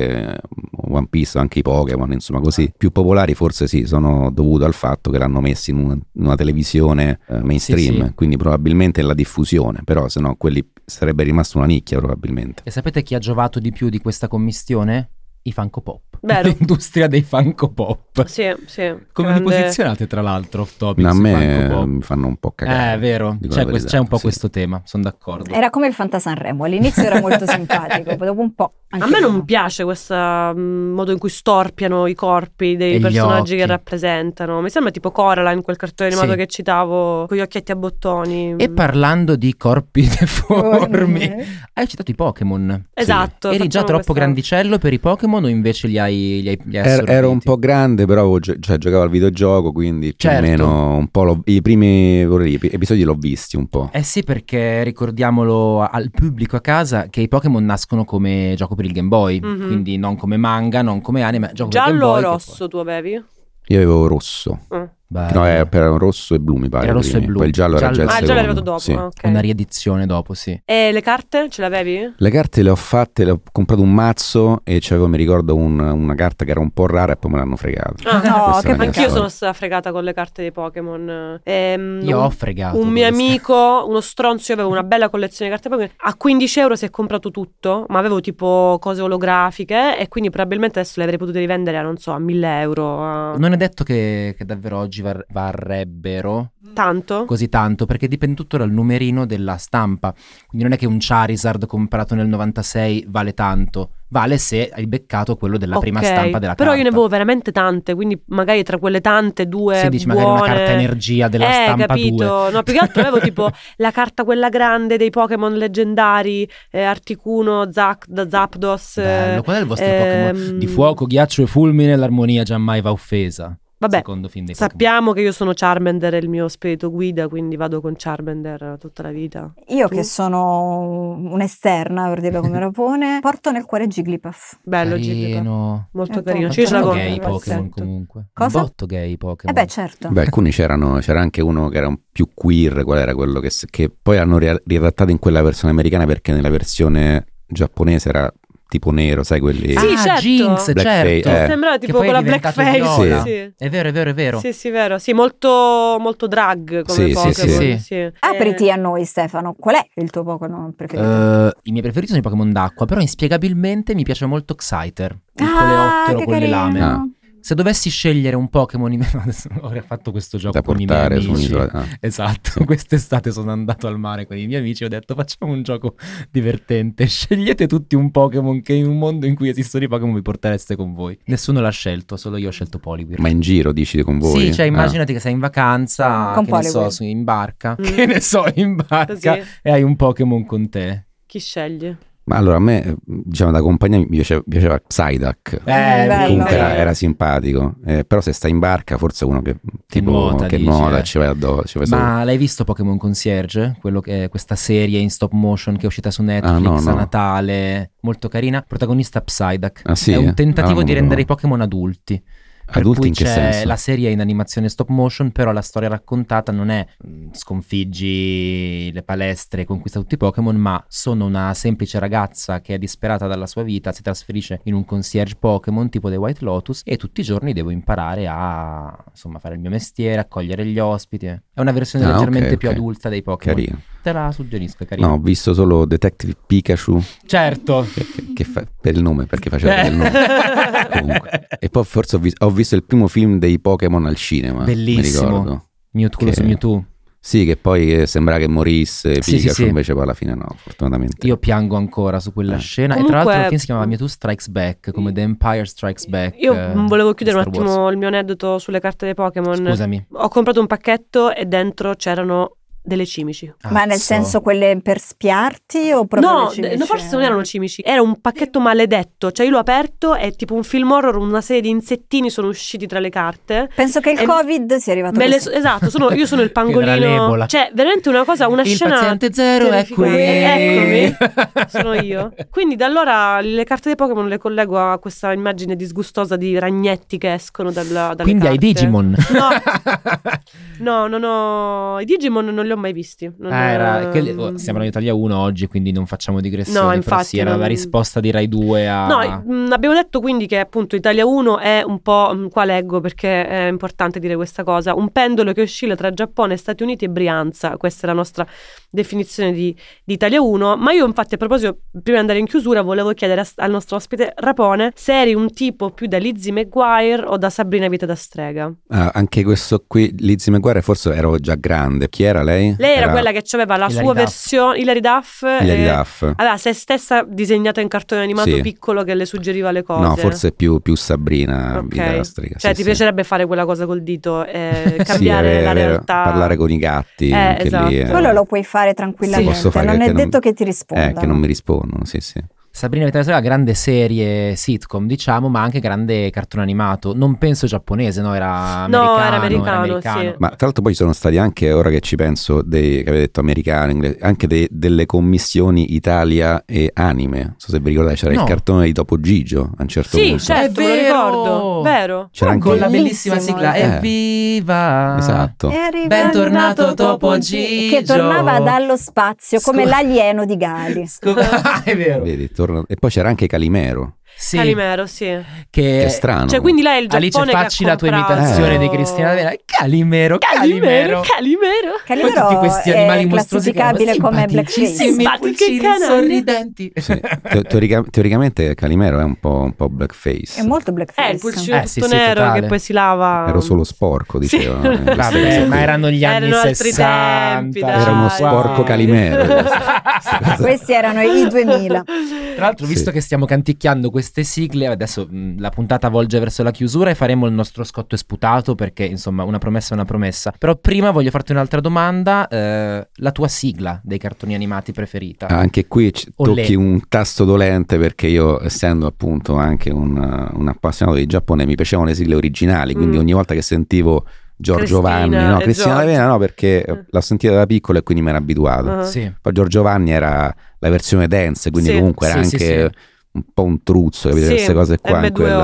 One Piece, anche i Pokémon, insomma così, più popolari forse sì, sono dovuto al fatto che l'hanno messi in una televisione mainstream, sì. Quindi probabilmente la diffusione, però se no quelli sarebbe rimasto una nicchia probabilmente. E sapete chi ha giovato di più di questa commistione? I Funko Pop. Vero. L'industria dei Funko Pop. Sì. Come vi posizionate tra l'altro off topic? A me mi fanno un po' cagare. È vero, c'è un po' questo tema, sono d'accordo. Era come il Fantasanremo, all'inizio era molto simpatico, poi dopo un po'. A me non piace questo modo in cui storpiano i corpi dei personaggi che rappresentano. Mi sembra tipo Coraline, quel cartone animato che citavo, con gli occhietti a bottoni. E parlando di corpi deformi, hai citato i Pokémon. Esatto. Eri già troppo grandicello per i Pokémon o invece li hai assorbiti? Ero un po' grande, però giocavo al videogioco, quindi più o meno un po' i primi episodi l'ho visti un po'. Eh sì, perché ricordiamolo al pubblico a casa che i Pokémon nascono come gioco per il Game Boy, quindi non come manga, non come anime, gioco per il Game Boy. Giallo o rosso tu avevi? Io avevo rosso. No, era rosso e blu mi pare. Era rosso e blu. Poi il giallo era già il secondo. Il giallo è arrivato dopo, sì. Okay. Una riedizione dopo, sì. E le carte ce l'avevi? Le carte le ho fatte, le ho comprato un mazzo e c'avevo, mi ricordo, una carta che era un po' rara e poi me l'hanno fregata. No, che anch'io sono stata fregata con le carte dei Pokémon. Io ho fregato. Un mio amico, uno stronzo, io avevo una bella collezione di carte Pokémon. A 15 euro si è comprato tutto, ma avevo tipo cose olografiche e quindi probabilmente adesso le avrei potute rivendere a, non so, a 1.000 euro. Non è detto che davvero oggi varrebbero tanto? Così tanto, perché dipende tutto dal numerino della stampa. Quindi non è che un Charizard comprato nel 96 vale tanto, vale se hai beccato quello della prima stampa della carta. Però io ne avevo veramente tante, quindi magari tra quelle tante due dici buone. Magari una carta energia della stampa capito. 2. No, più che altro avevo tipo la carta quella grande dei Pokémon leggendari, Articuno, Zapdos. Bello, qual è il vostro Pokémon? Di fuoco, ghiaccio e fulmine, l'armonia giammai va offesa. Vabbè, sappiamo che io sono Charmander, è il mio spirito guida, quindi vado con Charmander tutta la vita. Io che sono un'esterna, per dirlo come Rapone, porto nel cuore Jigglypuff. Bello Jigglypuff, molto carino. Io ce l'avevo gay Pokémon comunque. Cosa? Un botto gay Pokémon. Beh, certo. Beh, alcuni c'era anche uno che era un più queer, qual era quello che poi hanno riadattato in quella versione americana, perché nella versione giapponese era tipo nero, sai quelli? Sì, certo. Jinx, Blackface, certo. Sembrava tipo con la blackface. Sì. È vero. Sì, vero. Sì, molto, molto drag come Pokémon. Sì. Apriti a noi, Stefano. Qual è il tuo Pokémon preferito? I miei preferiti sono i Pokémon d'acqua, però inspiegabilmente mi piace molto Exciter, il coleottero con le lame. Se dovessi scegliere un Pokémon, adesso avrei fatto questo gioco da con i portare miei amici. su un'isola. Esatto, quest'estate sono andato al mare con i miei amici e ho detto facciamo un gioco divertente, scegliete tutti un Pokémon che in un mondo in cui esistono i Pokémon vi portereste con voi. Nessuno l'ha scelto, solo io ho scelto Poliwhirl. Ma in giro dici con voi? Sì, cioè immaginati che sei in vacanza, con che ne so, in barca, e hai un Pokémon con te. Chi sceglie? Ma allora a me, diciamo, da compagnia mi piaceva Psyduck, comunque era simpatico, però se stai in barca forse uno che nuota ci vai addosso. Ma l'hai visto Pokémon Concierge? Quello che è questa serie in stop motion che è uscita su Netflix a Natale, molto carina, protagonista Psyduck. Sì? È un tentativo di rendere i Pokémon adulti. Per Adulti cui in che c'è senso? la serie in animazione stop motion, però la storia raccontata non è sconfiggi le palestre e conquista tutti i Pokémon, ma sono una semplice ragazza che è disperata dalla sua vita, si trasferisce in un concierge Pokémon tipo dei White Lotus e tutti i giorni devo imparare a fare il mio mestiere, accogliere gli ospiti. È una versione leggermente più adulta dei Pokémon. Carino. Te la suggerisco, è carino. No, ho visto solo Detective Pikachu. Certo. Che per il nome, perché faceva il nome. Comunque. E poi forse ho visto il primo film dei Pokémon al cinema. Bellissimo. Mi ricordo. Mewtwo. Sì, che poi sembra che morisse Pikachu, sì. Invece poi alla fine no, fortunatamente. Io piango ancora su quella scena. Comunque, e tra l'altro il film si chiamava Mewtwo Strikes Back, come The Empire Strikes Back. Io volevo chiudere un Star attimo Wars. il mio aneddoto sulle carte dei Pokémon. Scusami. Ho comprato un pacchetto e dentro c'erano delle cimici. Ma nel senso quelle per spiarti o proprio No, le cimici? no, forse non erano cimici. Era un pacchetto maledetto. Cioè io l'ho aperto e tipo un film horror, una serie di insettini sono usciti tra le carte. Penso che il Covid sia arrivato così. Esatto, io sono il pangolino. l'Ebola. Cioè veramente una scena Il paziente zero è qui. Eccomi, sono io. Quindi da allora le carte dei Pokémon le collego a questa immagine disgustosa di ragnetti che escono dalle Quindi carte. ai Digimon. No, non ho i Digimon, non li ho mai visti. Siamo in Italia 1 oggi, quindi non facciamo digressioni. No, infatti, sì, era la risposta di Rai 2 a... No, abbiamo detto quindi che appunto Italia 1 è un po', qua leggo perché è importante dire questa cosa, un pendolo che oscilla tra Giappone, Stati Uniti e Brianza. Questa è la nostra definizione di Italia 1. Ma io infatti, a proposito, prima di andare in chiusura, volevo chiedere al nostro ospite Rapone se eri un tipo più da Lizzie McGuire o da Sabrina Vita da strega. Anche questo qui, Lizzie McGuire, forse ero già grande. Chi era lei? Lei era quella che aveva la sua versione, Hilary Duff. Aveva se stessa disegnata in cartone animato piccolo che le suggeriva le cose. No, forse più Sabrina Vita da strega. Cioè ti piacerebbe fare quella cosa col dito, cambiare la realtà. Parlare con i gatti. Anche esatto. lì, quello lo puoi fare tranquillamente, non è detto che ti rispondano. Che non mi rispondono, sì. Sabrina Vita da strega, grande serie sitcom, diciamo, ma anche grande cartone animato. Non penso giapponese, no? Era americano. Sì. Ma tra l'altro poi ci sono stati anche, ora che ci penso, che avete detto americano, inglese, anche delle commissioni Italia e anime. Non so se vi ricordate, c'era il cartone di Topo Gigio a un certo punto. Sì, certo, me lo ricordo. Vero. C'era anche con la bellissima sigla Evviva! Esatto. Bentornato Topo Gigio! Che tornava dallo spazio come l'alieno di Gali. È vero. Vedi, e poi c'era anche Calimero. Sì. Calimero, sì. Che è strano. Cioè, quindi lei è il Giappone Alice, facci la tua imitazione di Cristina D'Avena. Calimero. Calimero tutti questi animali è classificabile come blackface. Sorridenti. Sì. Teoricamente Calimero è un po' blackface. È molto blackface. È il pulcino tutto nero totale. che poi si lava. Ero solo sporco, dicevano. Sì. Vabbè, ma erano gli anni 60. Tempi, era uno sporco Calimero. Questi erano i 2000. Tra l'altro, visto che stiamo canticchiando queste sigle, adesso la puntata volge verso la chiusura e faremo il nostro scotto e sputato, perché insomma una promessa è una promessa. Però prima voglio farti un'altra domanda, la tua sigla dei cartoni animati preferita. Anche qui tocchi un tasto dolente, perché io, essendo appunto anche un appassionato di Giappone, mi piacevano le sigle originali, quindi ogni volta che sentivo Giorgio Vanni, Cristina D'Avena no, perché l'ho sentita da piccolo e quindi mi ero abituato. Sì. Poi Giorgio Vanni era la versione dance, quindi comunque era anche un po' un truzzo, capite, queste cose qua in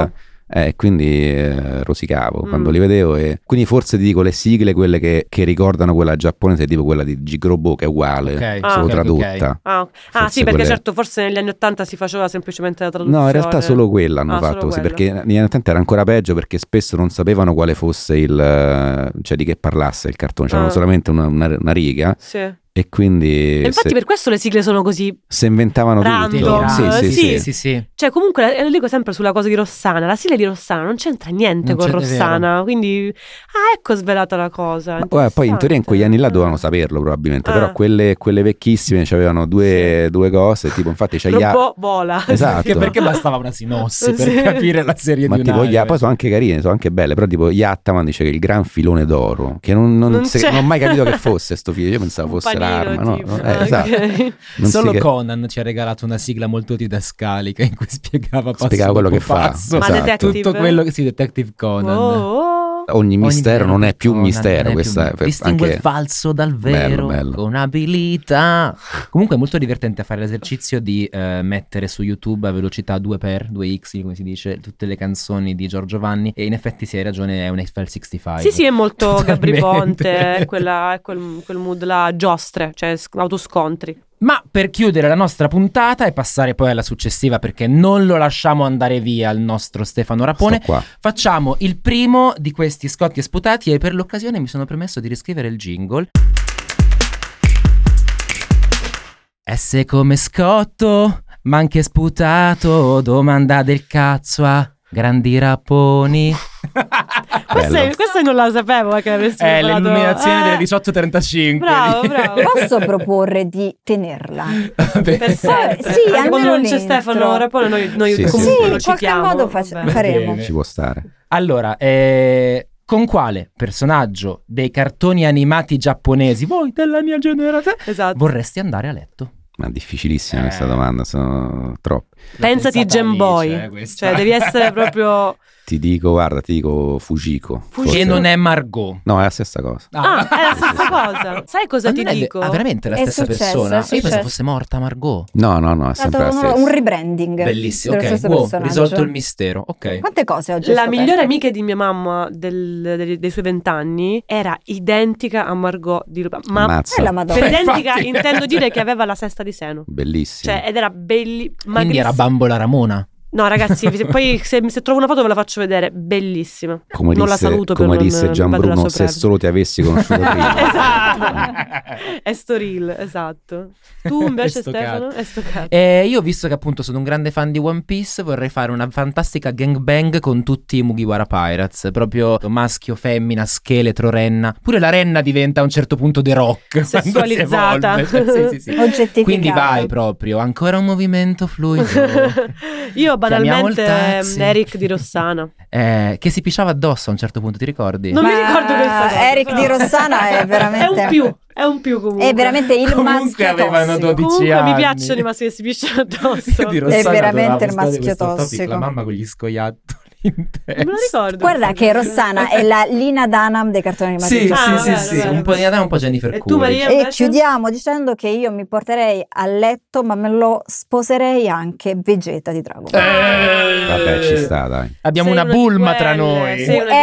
Quindi rosicavo quando li vedevo, e quindi forse ti dico le sigle, quelle che ricordano quella giapponese, tipo quella di Jigrobo, che è uguale, solo tradotta. Sì, perché certo, forse negli anni 80 si faceva semplicemente la traduzione. No, in realtà solo quella hanno fatto così, perché negli anni 80 era ancora peggio, perché spesso non sapevano quale fosse cioè di che parlasse il cartone, c'erano solamente una riga. Sì. E quindi infatti per questo le sigle sono così, se inventavano random. Tutto. Sì. Cioè comunque lo dico sempre sulla cosa di Rossana, la sigla di Rossana non c'entra niente con Rossana, quindi ecco svelata la cosa. Poi in teoria in quegli anni là dovevano saperlo probabilmente, però quelle vecchissime c'avevano due cose, tipo infatti c'è vola. Esatto. Perché bastava una sinossi per capire la serie di tipo poi sono anche carine, sono anche belle, però tipo Yattaman dice che il gran filone d'oro, che non ho mai capito che fosse sto film, io pensavo fosse esatto. Solo Conan ci ha regalato una sigla molto didascalica in cui spiegava quello che passo. Ma esatto. Tutto quello che Detective Conan. Ogni mistero non è più un mistero, questa distingue il falso dal vero con abilità. Comunque è molto divertente fare l'esercizio di mettere su YouTube a velocità 2x come si dice, tutte le canzoni di Giorgio Vanni, e in effetti sì, hai ragione, è un Eiffel 65. Sì, è molto Gabri Ponte, è quel mood là, giostre, cioè autoscontri. Ma per chiudere la nostra puntata e passare poi alla successiva, perché non lo lasciamo andare via il nostro Stefano Rapone, facciamo il primo di questi scotti e sputati, e per l'occasione mi sono permesso di riscrivere il jingle. S come scotto, ma anche sputato, domanda del cazzo a grandi raponi. Questa non la sapevo che avresti È l'illuminazione delle 18:35. Bravo. Posso proporre di tenerla? Per sempre. Sì, anche quando non c'è dentro. Stefano Rapone, noi comunque lo citiamo. In qualche modo faremo. Ci può stare. Allora, con quale personaggio dei cartoni animati giapponesi, voi della mia generazione, vorresti andare a letto? Ma difficilissima questa domanda, sono troppi. Pensati Game Boy, cioè devi essere proprio... Ti dico Fujiko. Che non è Margot. No, è la stessa cosa. È la stessa cosa. Sai cosa ti dico? Veramente la stessa persona? Io pensavo fosse morta Margot. No, è sempre la stessa. Un rebranding. Bellissimo, risolto il mistero. Ok. Quante cose oggi? La migliore amica di mia mamma dei suoi 20 anni era identica a Margot di Lupin. Ma per identica intendo dire che aveva la sesta di seno. Bellissima. Cioè, ed era bellissima. Quindi era Bambola Ramona. No ragazzi, poi se trovo una foto ve la faccio vedere, bellissima. Non la saluto per come disse Gian Bruno, se solo ti avessi conosciuto prima. Esatto. È sto real, esatto. Tu invece Stefano? Io, visto che appunto sono un grande fan di One Piece, vorrei fare una fantastica gangbang con tutti i Mugiwara Pirates, proprio maschio, femmina, scheletro, renna. Pure la renna diventa a un certo punto The Rock, sessualizzata. Sì. Oggettificata. Quindi vai proprio, ancora un movimento fluido. Io banalmente Eric di Rossana, che si pisciava addosso a un certo punto, ti ricordi? Non mi ricordo questa cosa, Eric di Rossana è veramente è un più comunque. È veramente il maschio avevano 12 comunque anni. Mi piacciono i maschi che si pisciano addosso. È veramente il maschio tossico. La mamma con gli scoiattoli. Non me lo ricordo. Guarda che Rossana è la Lina Dunham dei cartoni animati. Sì. Un po' Lina Dunham, un po' Jennifer Coolidge. E tu Maria invece? E chiudiamo dicendo che io mi porterei a letto, ma me lo sposerei anche Vegeta di Dragon Ball. Vabbè, ci sta, dai. Abbiamo una bulma tra noi.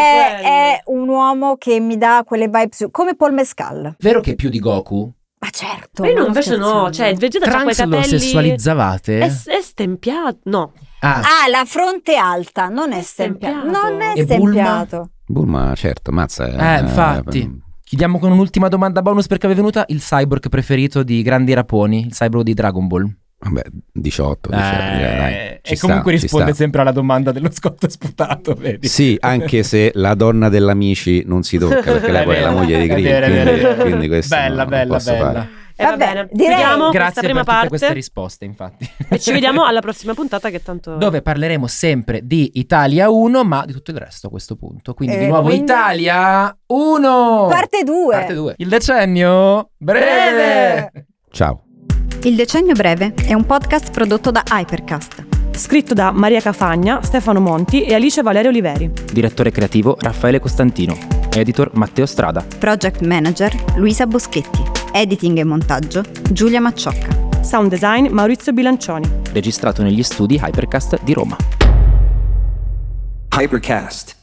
È un uomo che mi dà quelle vibes come Paul Mescal. Vero che più di Goku? Ma certo. Ma io invece no, cioè il Vegeta c'ha quei capelli. Lo sessualizzavate? È stempiato, no. La fronte alta, non è stempiato. Non è e stempiato. Bulma, certo, mazza. Infatti. Chiudiamo con un'ultima domanda bonus perché è venuta il cyborg preferito di Grandi Raponi, il cyborg di Dragon Ball. Vabbè, 18, dai. E comunque risponde sempre alla domanda dello scotto sputato, vedi? Sì, anche se la donna dell'Amici non si tocca, perché lei poi è la moglie di Grimm, quindi questo bella. Fare. Va bene, chiudiamo questa prima parte. Grazie per queste risposte, infatti. E ci vediamo alla prossima puntata, che tanto dove parleremo sempre di Italia 1, ma di tutto il resto a questo punto. Quindi di nuovo Italia 1 Parte 2. Il decennio breve. Ciao. Il Decennio Breve è un podcast prodotto da Hypercast. Scritto da Maria Cafagna, Stefano Monti e Alice Valerio Oliveri. Direttore creativo Raffaele Costantino. Editor Matteo Strada. Project Manager Luisa Boschetti. Editing e montaggio Giulia Macciocca. Sound design Maurizio Bilancioni. Registrato negli studi Hypercast di Roma. Hypercast.